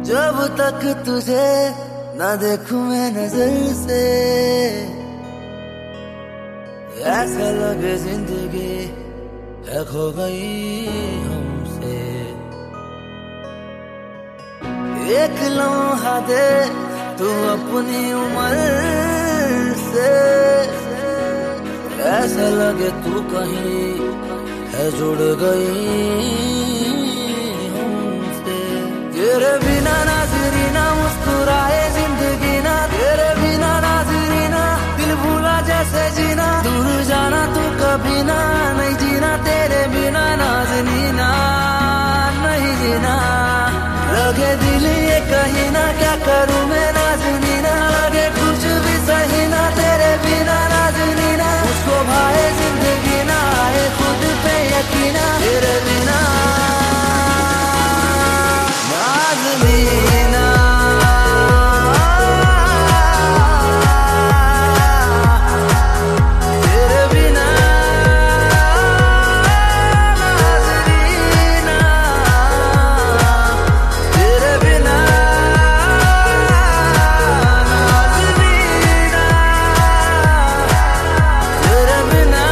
जब तक तुझे ना देखूं मैं नजर से, ऐसा लगे जिंदगी है खो गई हमसे। एक लम्हा दे तू अपनी उम्र से, ऐसा लगे तू कहीं है जुड़ गई। तेरे बिना नाज़रीना मुस्कुराए जिंदगी ना, तेरे बिना नाज़रीना दिल भूला जैसे जीना। दूर जाना तू कभी ना, नहीं जीना तेरे बिना नाज़नीना, नहीं जीना। लगे दिल ये कहीं ना, क्या करूं मैं नाज़नीना। लगे कुछ भी सही ना तेरे बिना नाज़नीना। मुझको भाए जिंदगी ना, आए खुद पे यकीना तेरे बिना नाज़नीना। तेरे बिना नाज़नीना, तेरे बिना नाज़नीना, तेरे बिना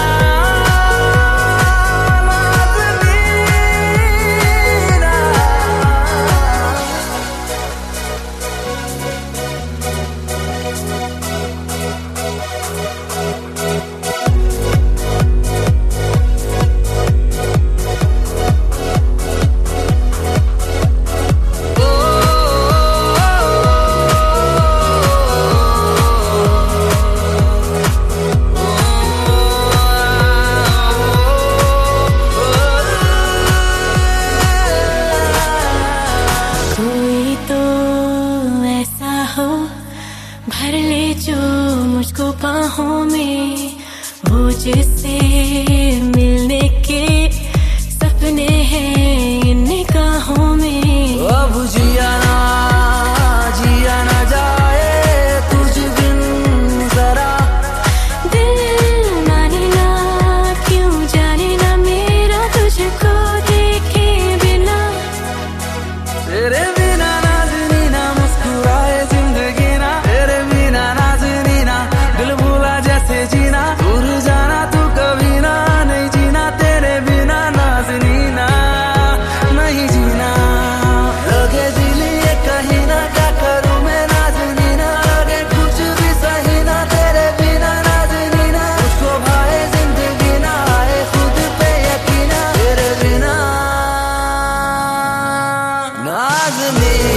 भर ले जो मुझको बाहों में, वो जिससे मिलने के सपने हैं इन निगाहों में। अब जिया ना जाए तुझ बिन जरा, दिल माने ना क्यों जाने ना मेरा तुझको देखे बिना। तेरे बिना नाज़नीना मुस्कुराए जिंदगी ना, तेरे बिना नाज़नीना दिल भूला जैसे जीना। दूर जाना तू कभी ना, नहीं जीना तेरे बिना नाज़नीना, नहीं जीना। लगे दिल ये कहीं ना, क्या करूं मैं नाज़नीना। लगे कुछ भी सही ना तेरे बिना नाज़नीना। मुझको भाए जिंदगी ना, आए खुद पे यकीना तेरे बिना नाज़नीना।